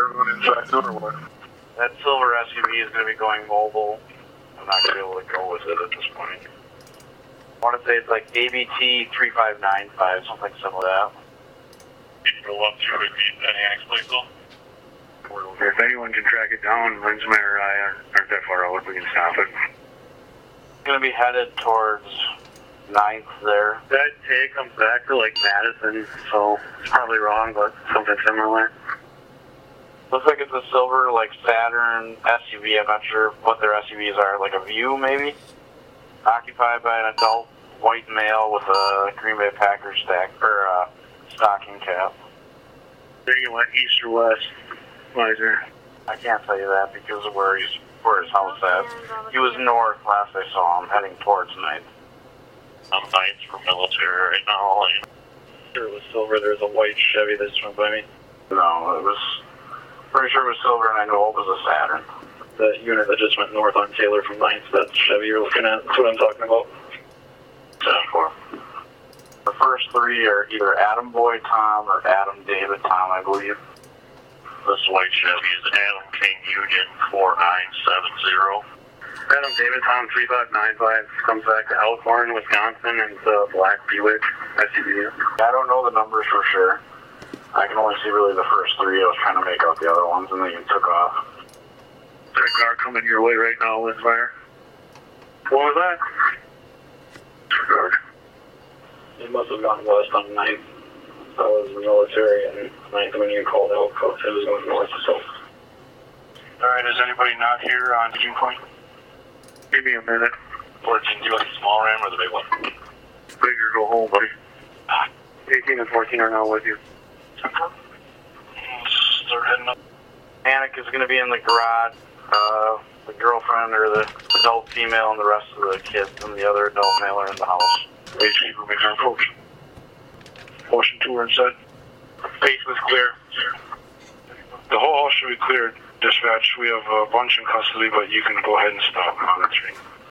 everyone inside too, or what? That silver SUV is going to be going mobile. I'm not going to be able to go with it at this point. I want to say it's like ABT 3595, something similar to that. Roll up through an annex place though. If anyone can track it down, Linsmeyer or I aren't that far out, we can stop it. It's going to be headed towards 9th there. That A comes back to like Madison, so it's probably wrong, but something similar. Looks like it's a silver, like Saturn SUV. I'm not sure what their SUVs are, like a View maybe? Occupied by an adult white male with a Green Bay Packers stocking cap. There you went east or west, Weiser? I can't tell you that because of where his house at. He was north last I saw him, heading towards 9th. I'm 9th for military right now. Sure it was silver. There was a white Chevy that just went by me. No, it was pretty sure it was silver, and I know it was a Saturn. The unit that just went north on Taylor from 9th, that Chevy you're looking at, that's what I'm talking about. 10-4. The first three are either Adam Boy Tom or Adam David Tom, I believe. This white Chevy is Adam King Union 4970. Adam David Tom 3595 comes back to Elkhorn, Wisconsin, and it's a black Buick SUV. I don't know the numbers for sure. I can only see really the first three. I was trying to make out the other ones, and then you took off. There's a car coming your way right now, Linsmeyer. What was that? Disregard. It must have gone west on 9th. That was military, and 9th when you called out, it was going north, so. Alright, is anybody not here on June Point? Give me a minute. 14, do you want the small Ram or the big one? Bigger, go home, buddy. 18 and 14 are now with you. Start heading up. Panic is going to be in the garage. The girlfriend or the adult female and the rest of the kids and the other adult male are in the house. Basically, we're making our approach. Motion 2 are inside. Base was clear. The whole house should be cleared, dispatch. We have a bunch in custody, but you can go ahead and stop monitoring.